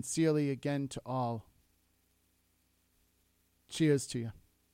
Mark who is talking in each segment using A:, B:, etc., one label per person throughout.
A: sincerely again to all. Cheers to you.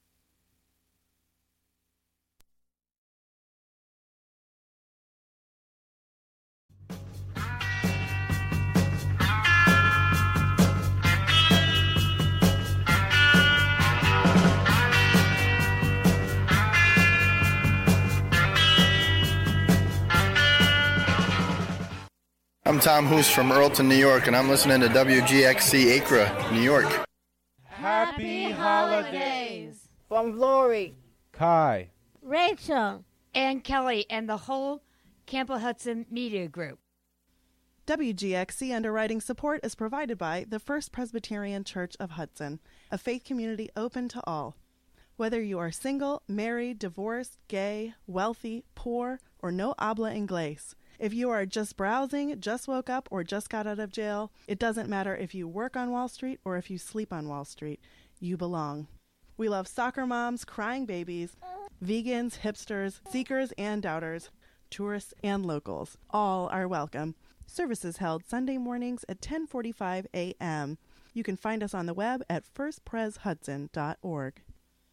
B: I'm Tom Hoos from Earlton, New York, and I'm listening to WGXC Acra, New York.
C: Happy holidays.
D: From Lori,
C: Kai,
E: Rachel,
F: and Kelly, and the whole Campbell Hudson Media Group.
G: WGXC underwriting support is provided by the First Presbyterian Church of Hudson, a faith community open to all. Whether you are single, married, divorced, gay, wealthy, poor, or no habla inglés, if you are just browsing, just woke up, or just got out of jail, it doesn't matter if you work on Wall Street or if you sleep on Wall Street. You belong. We love soccer moms, crying babies, vegans, hipsters, seekers and doubters, tourists and locals. All are welcome. Services held Sunday mornings at 10:45 a.m. You can find us on the web at firstpreshudson.org.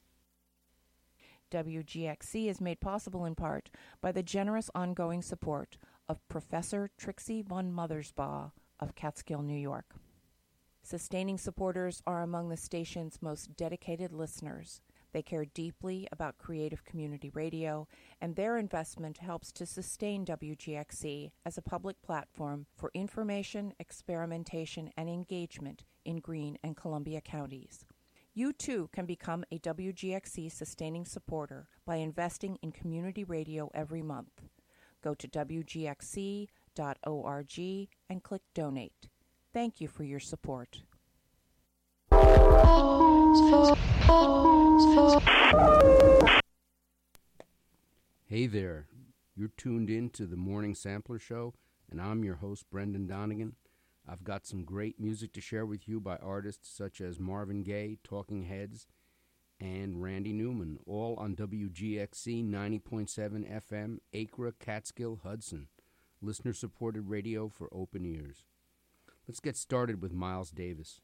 H: WGXC is made possible in part by the generous ongoing support of Professor Trixie von Mothersbaugh of Catskill, New York. Sustaining supporters are among the station's most dedicated listeners. They care deeply about creative community radio, and their investment helps to sustain WGXC as a public platform for information, experimentation, and engagement in Greene and Columbia counties. You too can become a WGXC sustaining supporter by investing in community radio every month. Go to WGXC.org and click Donate. Thank you for your support.
I: Hey there, you're tuned in to the Morning Sampler Show, and I'm your host, Brendan Donegan. I've got some great music to share with you by artists such as Marvin Gaye, Talking Heads, and Randy Newman, all on WGXC 90.7 FM, Acra, Catskill, Hudson. Listener-supported radio for open ears. Let's get started with Miles Davis.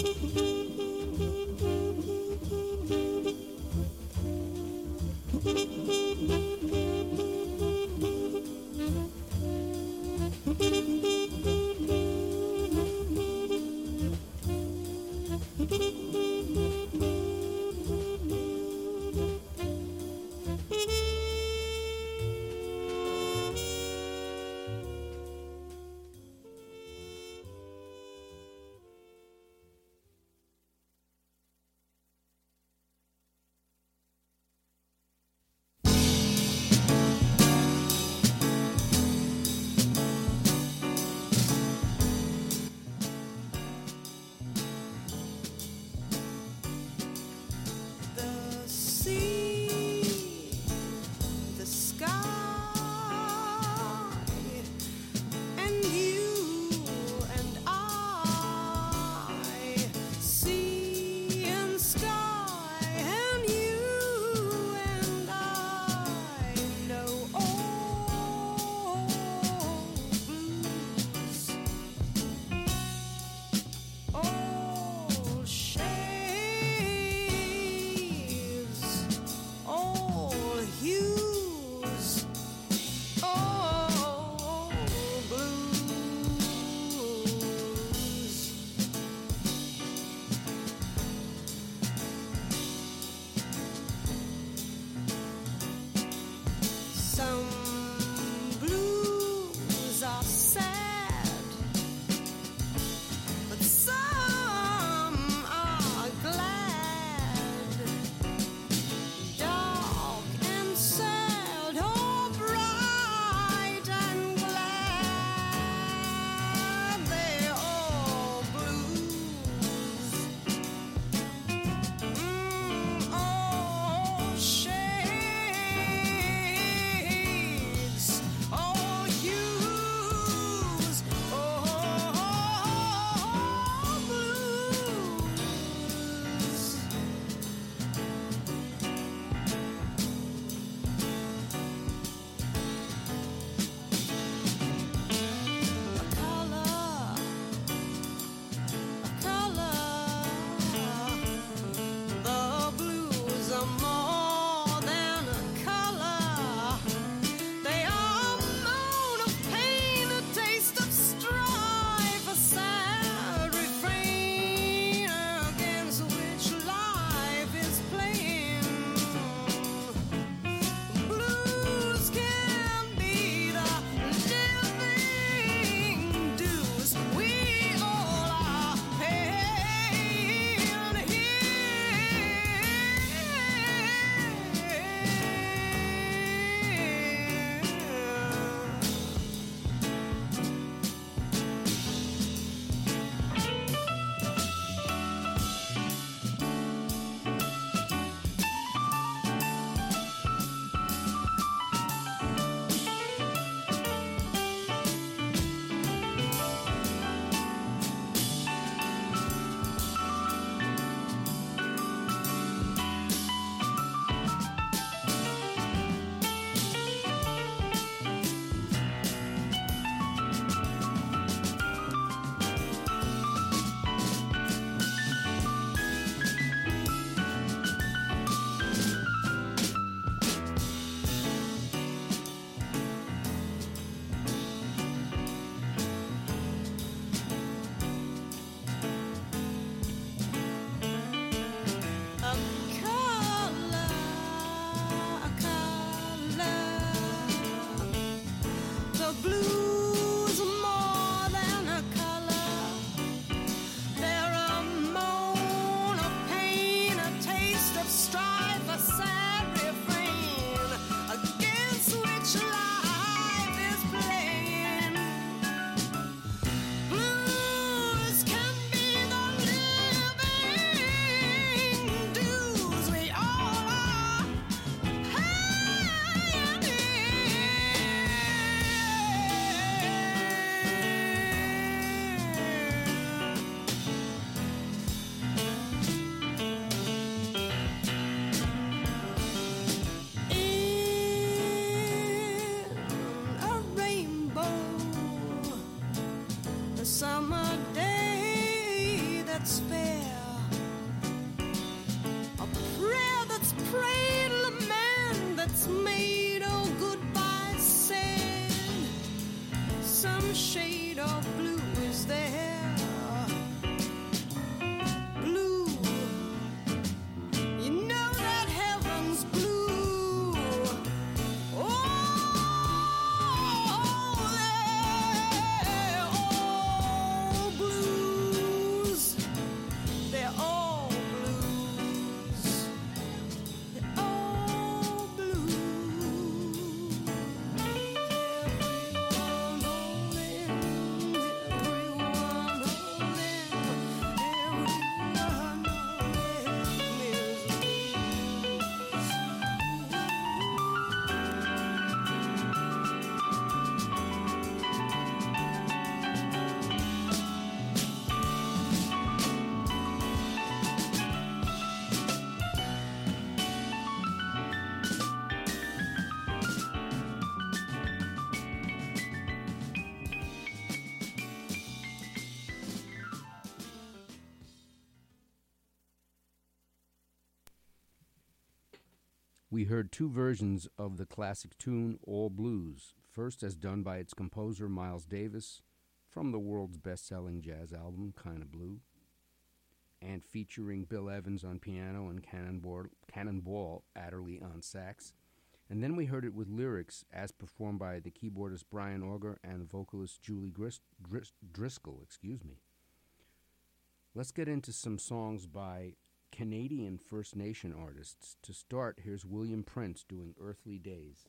D: summer day that's fair.
I: We heard two versions of the classic tune, All Blues, first as done by its composer Miles Davis from the world's best-selling jazz album, Kinda Blue, and featuring Bill Evans on piano and Cannonball Adderley on sax. And then we heard it with lyrics as performed by the keyboardist Brian Auger and the vocalist Julie Driscoll. Let's get into some songs by Canadian First Nation artists. To start, here's William Prince doing Earthly Days.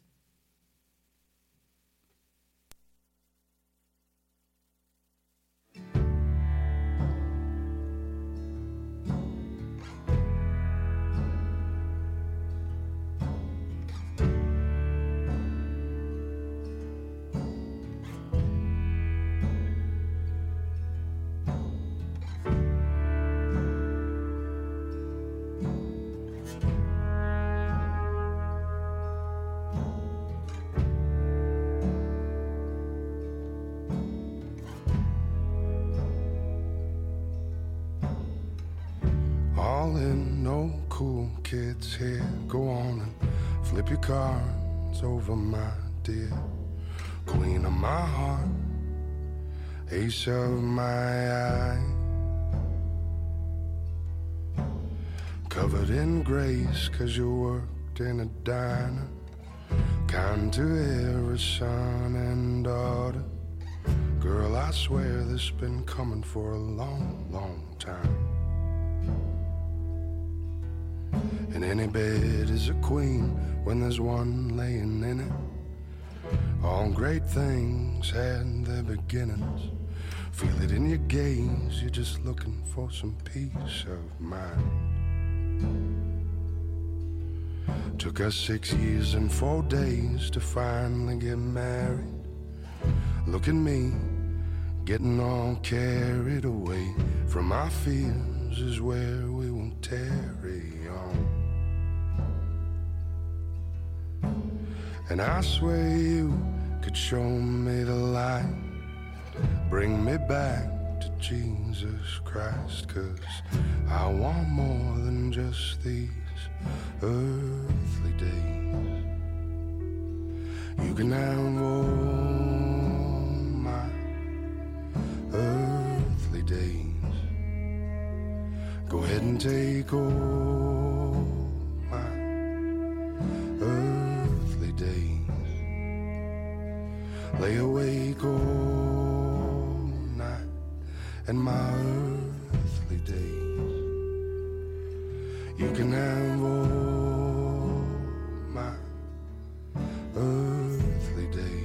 D: All in, no cool kids here. Go on and flip your cards over, my dear. Queen of my heart, ace of my eye. Covered in grace, 'cause you worked in a diner. Kind to every son and daughter. Girl, I swear this been coming for a long, long time. And any bed is a queen when there's one laying in it. All great things had their beginnings. Feel it in your gaze, you're just looking for some peace of mind. Took us 6 years and 4 days to finally get married. Look at me, getting all carried away from my fears is where we will tarry on. And I swear you could show me the light, bring me back to Jesus Christ, 'cause I want more than just these earthly days. You can have all my earthly days. Go ahead and take all my earthly days. Lay awake all night and my earthly days. You can have all my earthly days.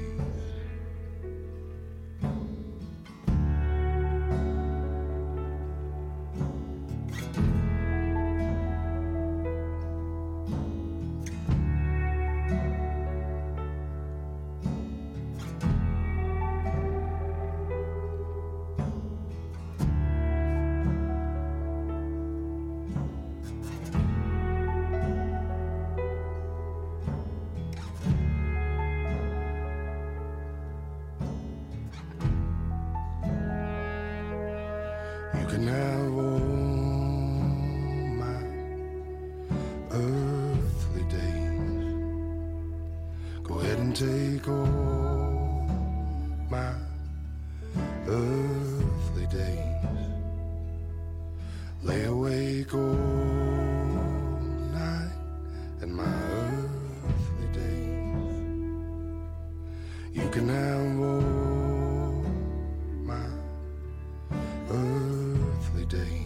D: You can have all my earthly days. Go ahead and take all my earthly days. Lay awake all night and my earthly days. You can have all my earthly days.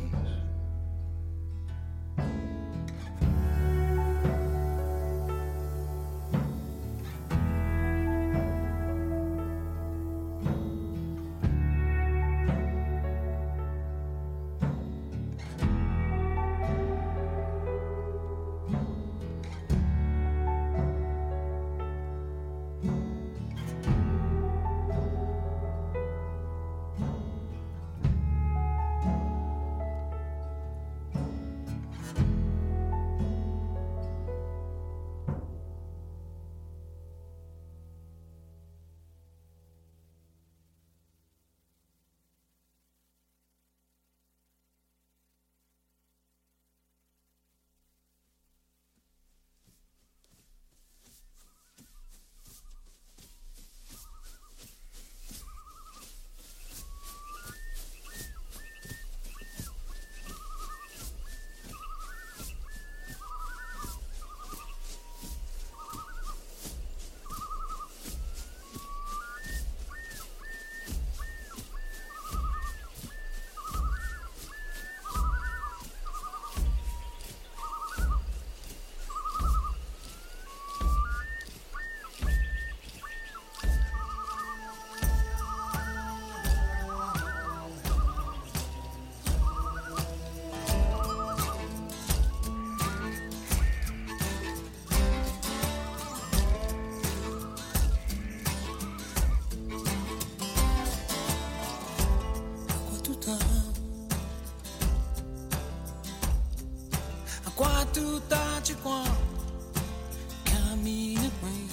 E: qua tu taci qua cammina qui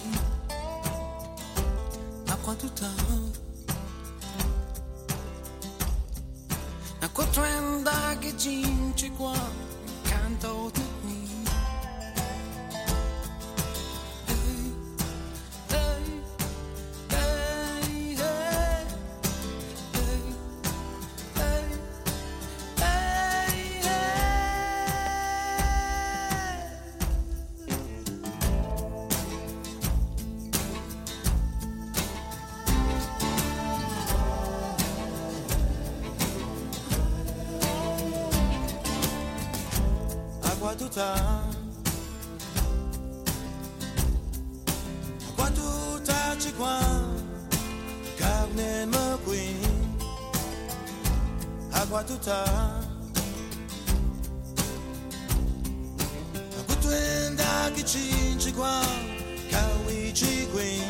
E: a qua tu taci a qua trenda che cinci qua canto tu qui qua tu taci qua carne me qui agua tu ta agua tu enda che cinci qua cawici qui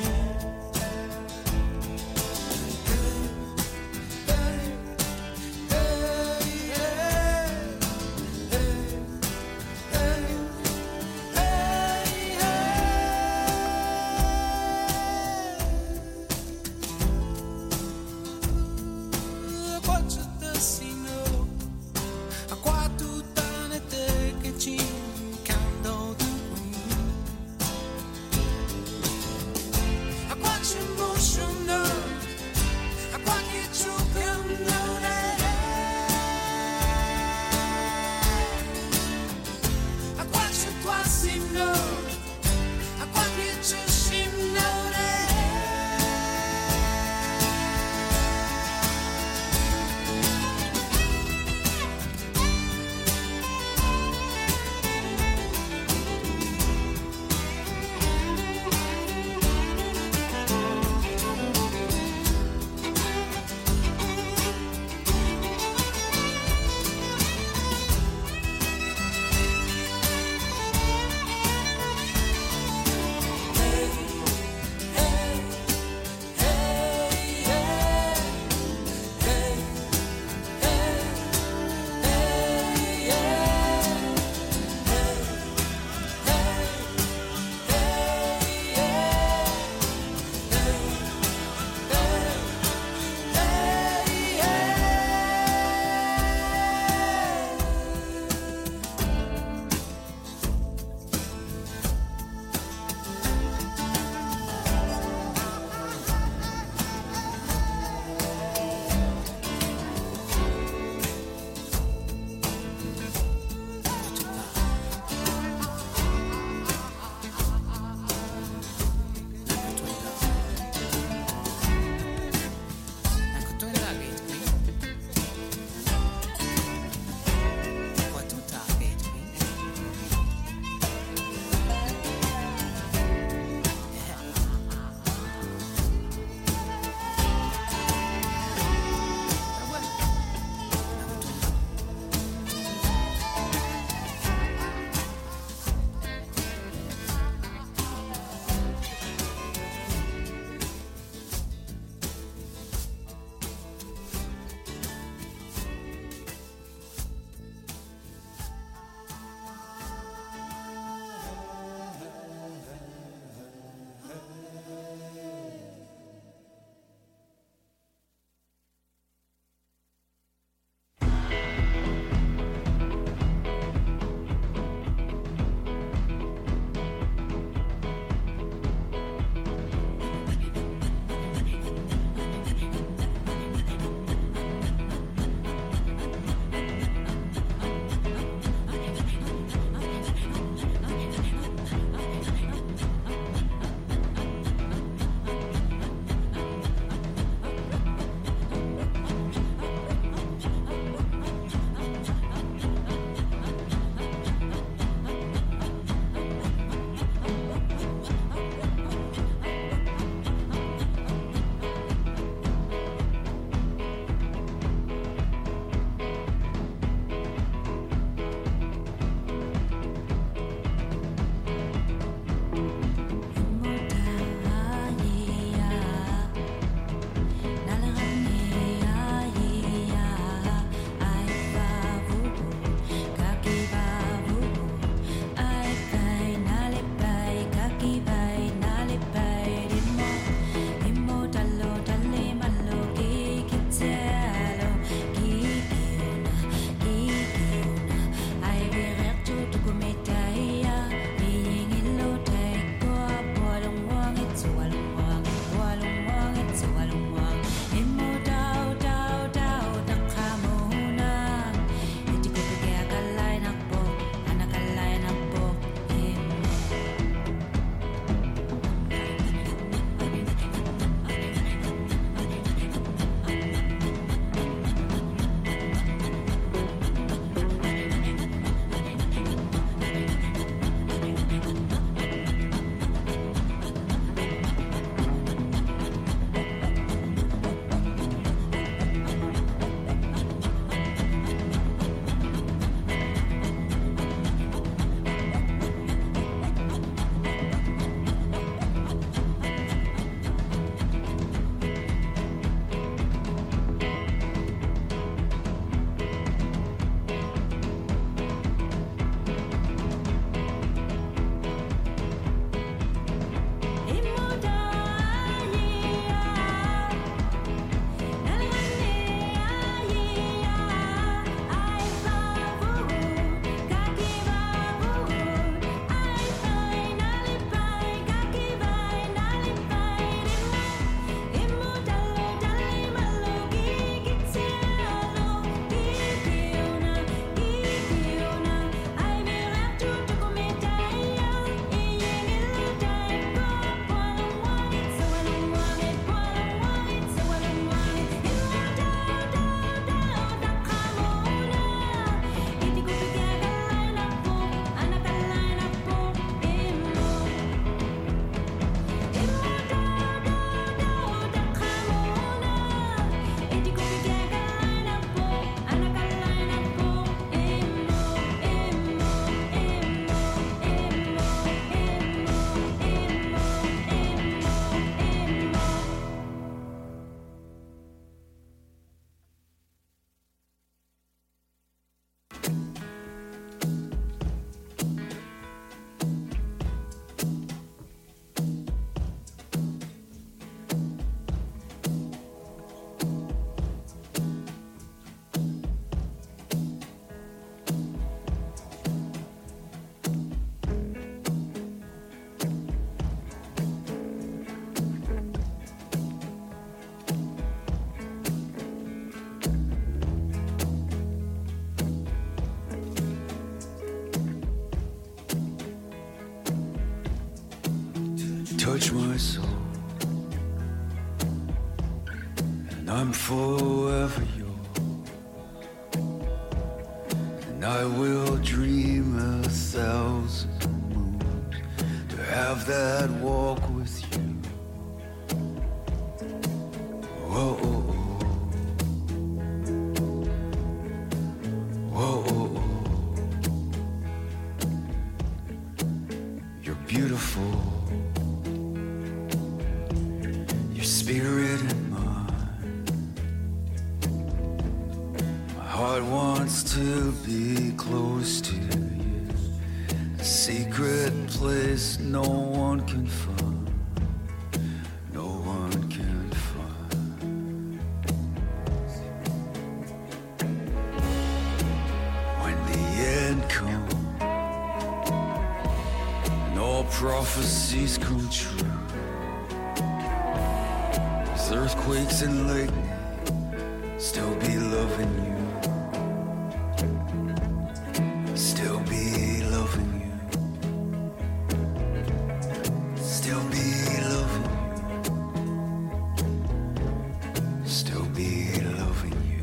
J: touch my soul, and I'm forever yours, and I will dream 1,000 moons to have that walk with you. Whoa, whoa, whoa, whoa. You're beautiful, your spirit and mine. My heart wants to be close to you, a secret place no one can find, no one can find. When the end comes and all prophecies come true, there's earthquakes and lightning, still be loving you. Still be loving you. Still be loving you. Still be loving you.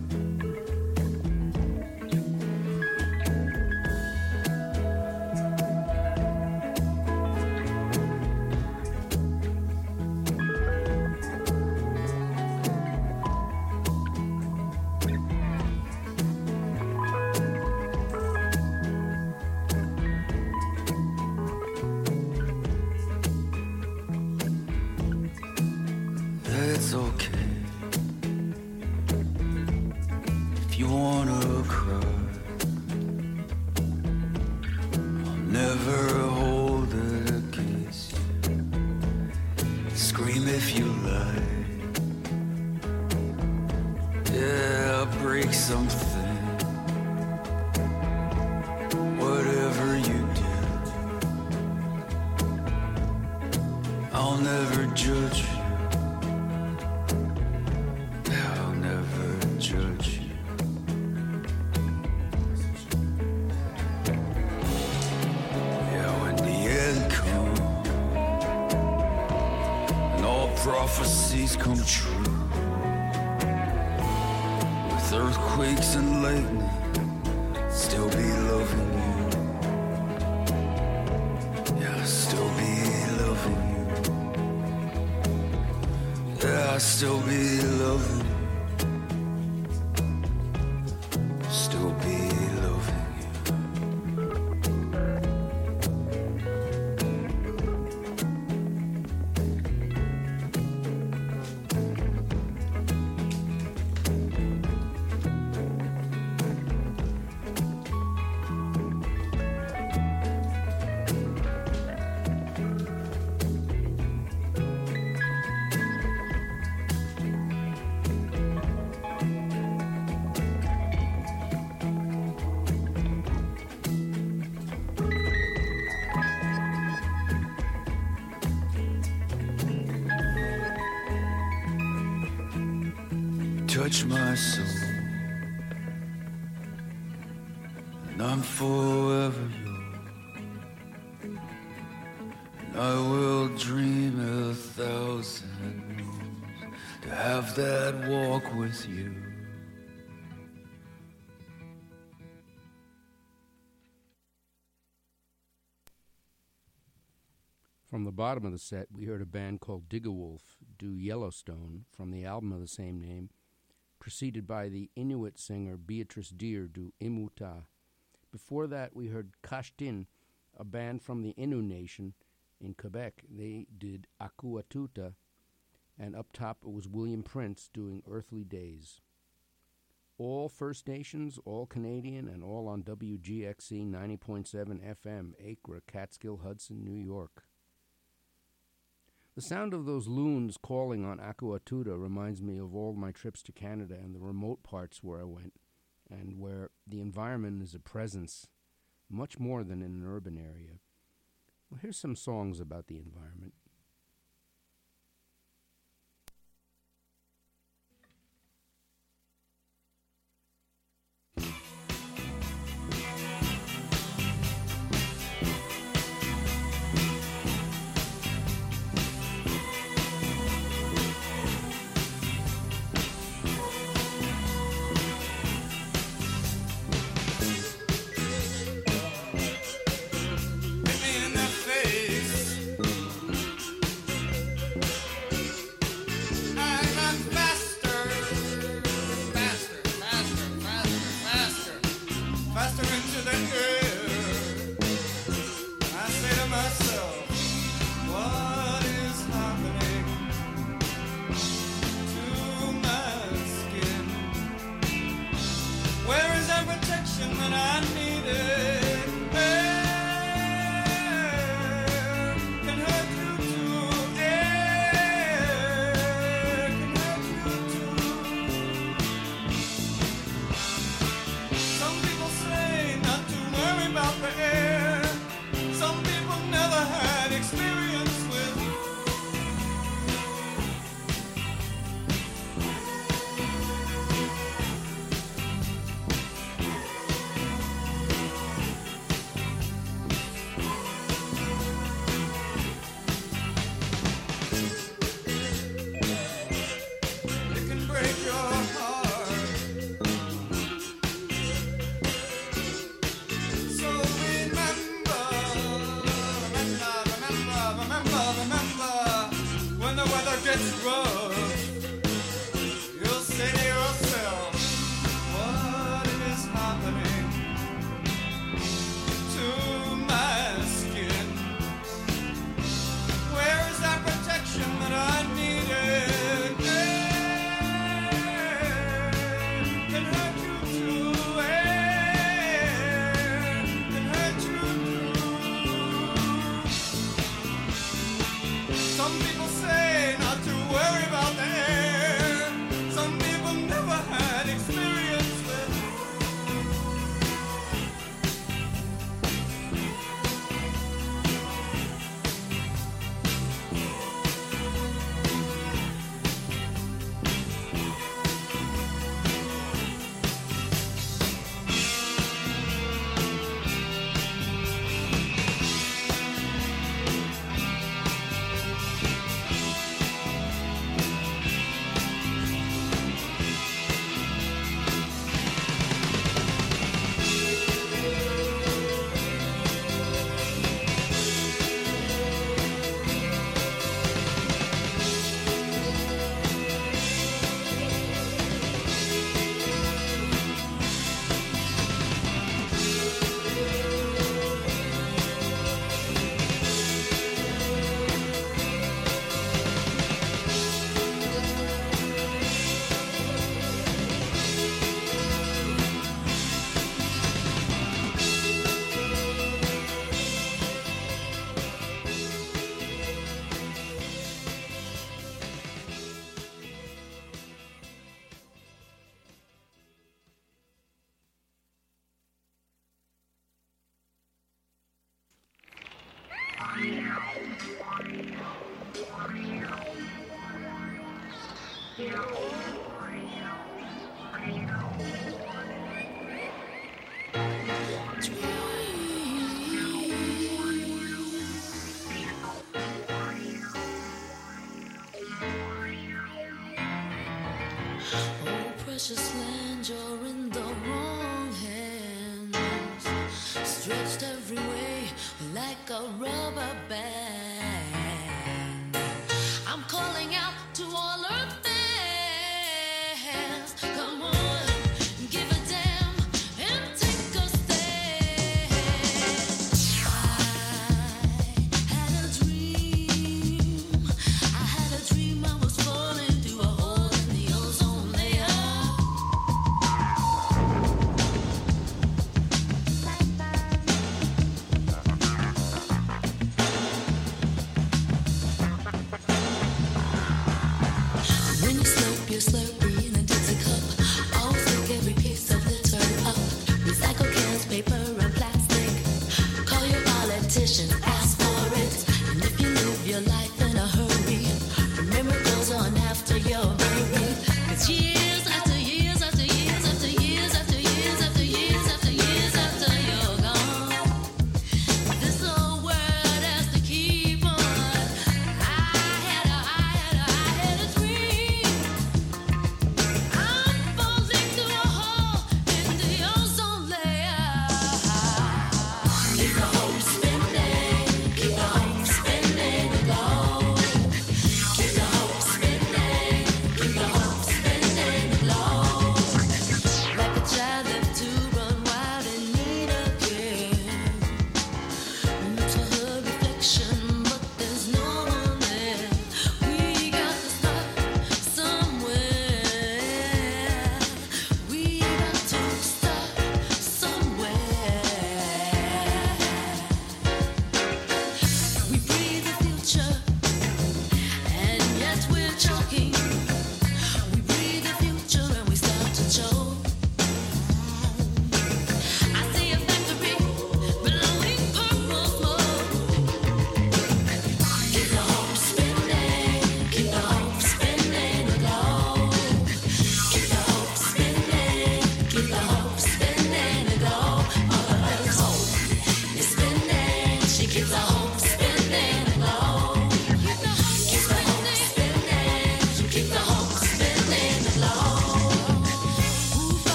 J: It's okay if you wanna cry. I'll never hold it against you. Scream if you like. Yeah, break something. Whatever you do, I'll never judge you. I'll never judge you. Yeah, when the end comes and all prophecies come true, with earthquakes and lightning, still be loving you. Yeah, still be loving you. Yeah, I still be loving you. Still be loving you. Touch my soul, and I'm forever yours, and I will dream 1,000 moons to have that walk with you.
I: From the bottom of the set, we heard a band called Digawolf do Yellowstone from the album of the same name, preceded by the Inuit singer Beatrice Deer do Imuta. Before that, we heard Kashtin, a band from the Innu Nation in Quebec. They did Akuatuta, and up top it was William Prince doing Earthly Days. All First Nations, all Canadian, and all on WGXC 90.7 FM, Acra, Catskill, Hudson, New York. The sound of those loons calling on Akuatuta reminds me of all my trips to Canada and the remote parts where I went, and where the environment is a presence, much more than in an urban area. Well, here's some songs about the environment.
E: protection that I needed.
K: Precious land, you're in the wrong hands. Stretched every way like a rubber band. I'm calling out to all Earth fans. Come on, give a damn and take a stand. I had a dream I was falling through a hole in the ozone layer.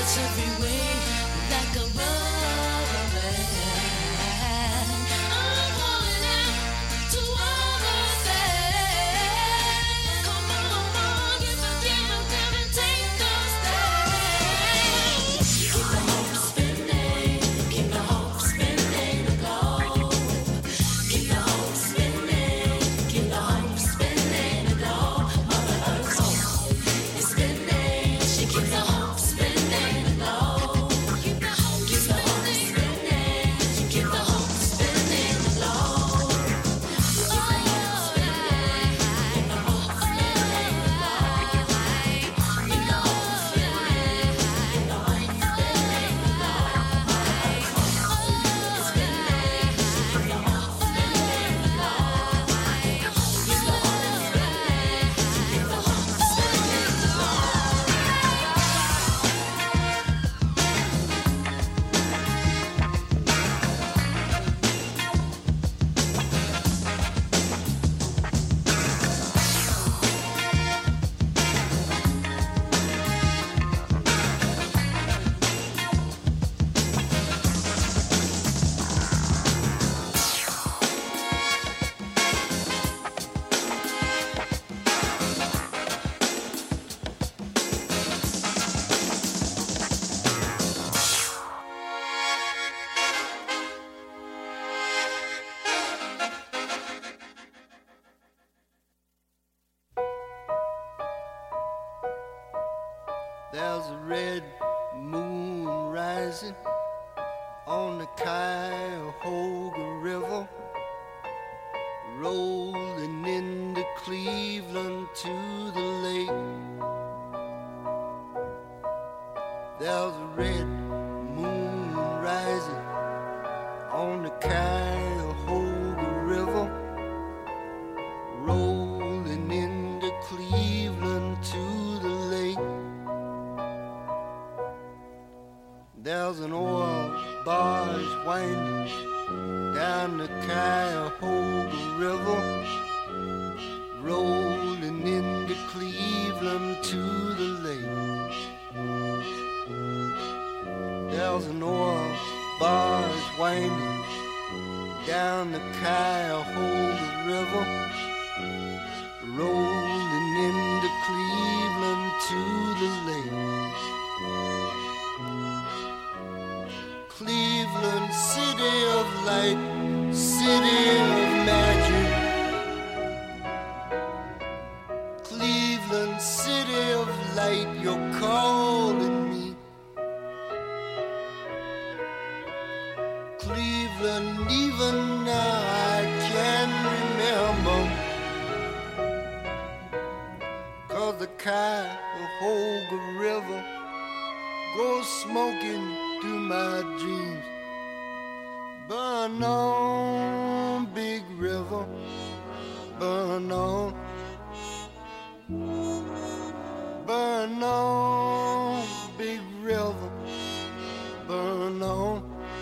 K: stretch every way like a rubber band. I'm calling out to all the fans. Come on, give and take a stand. Keep the hope spinning, keep the hope spinning the globe. Keep the hope spinning, keep the hope spinning the globe. Mother Earth's hope is spinning, she keeps the hope spinning the globe. Keep the hope spinning, she keeps the hope spinning the globe.
J: There's a red moon rising on the Cuyahoga River, rolling into Cleveland to the lake. There's a red moon rising on the Cuyahoga River, rolling into Cleveland to the lake. There's an oil barge winding down the Cuyahoga River, rolling into Cleveland to the lake. There's an oil barge winding down the Cuyahoga River, rolling into Cleveland to the lake. Cleveland, city of light, city of magic. Cleveland, city of light, you're calling me. Cleveland, even now I can remember, 'cause the Cuyahoga River goes smoking through my dreams. Burn on, big river, burn on. Burn on, big river, burn on.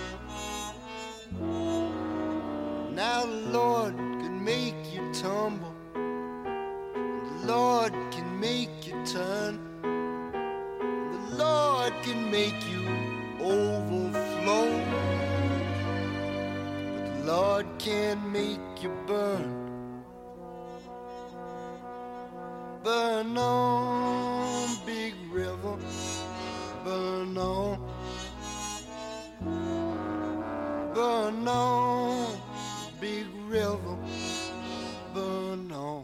J: Now the Lord can make you tumble, the Lord can make you turn, the Lord can make you overflow, but the Lord can't make you burn. Burn on, big river, burn on. Burn on, big river, burn on.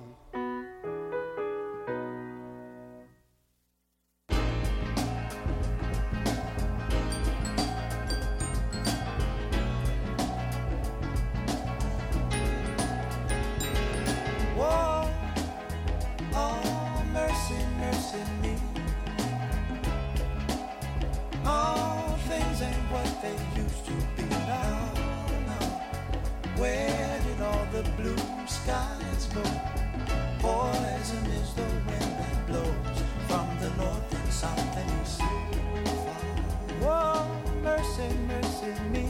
E: Whoa, oh, mercy, mercy me. All things ain't what they used to be now. Where did all the blue skies go? Poison is the wind that blows from the north and south and east. Whoa, mercy, mercy me.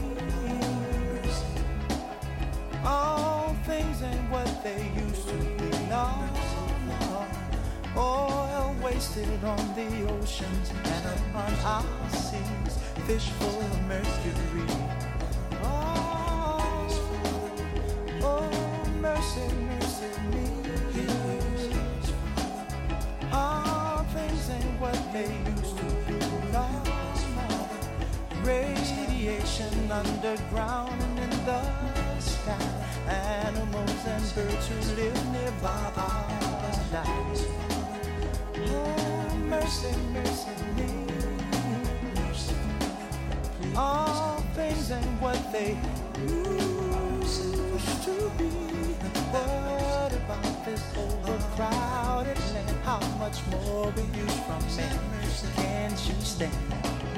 E: All things ain't what they used to be now. Oil wasted on the oceans and upon our seas, fish full of mercury. Oh, oh, mercy, mercy me. All things ain't what they used to be. No, no. Radiation underground and in the sky. Animals and birds who live nearby our lives. Oh, mercy, mercy me. All things ain't what they used to be. What about this overcrowded land? How much more will you from me? Can't you stand?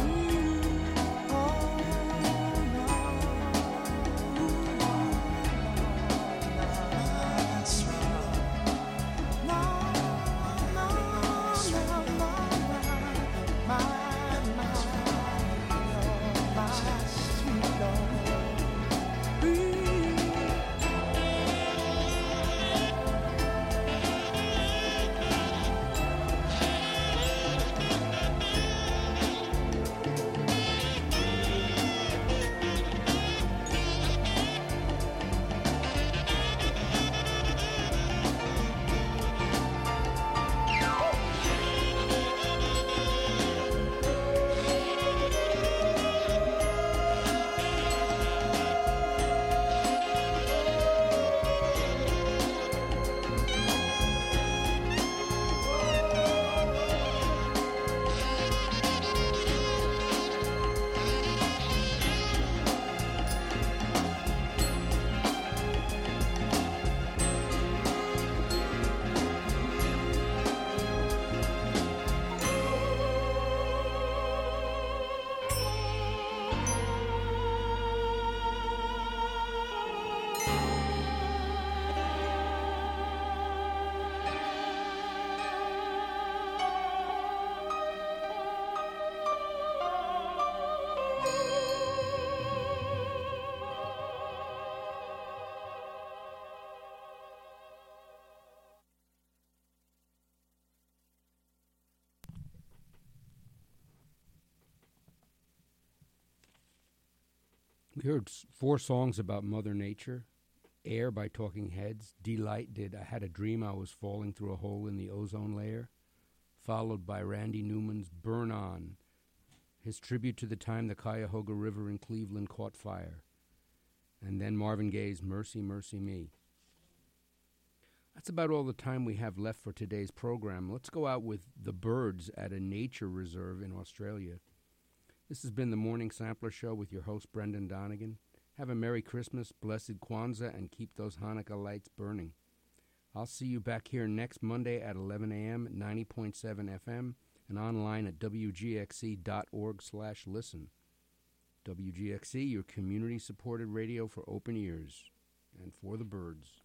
I: We heard 4 songs about Mother Nature. Air by Talking Heads. Delight did I Had a Dream I Was Falling Through a Hole in the Ozone Layer. Followed by Randy Newman's Burn On, his tribute to the time the Cuyahoga River in Cleveland caught fire. And then Marvin Gaye's Mercy, Mercy Me. That's about all the time we have left for today's program. Let's go out with the Byrds at a nature reserve in Australia. This has been the Morning Sampler Show with your host, Brendan Donegan. Have a Merry Christmas, blessed Kwanzaa, and keep those Hanukkah lights burning. I'll see you back here next Monday at 11 a.m. at 90.7 FM and online at wgxc.org/listen. WGXC, your community-supported radio for open ears and for the birds.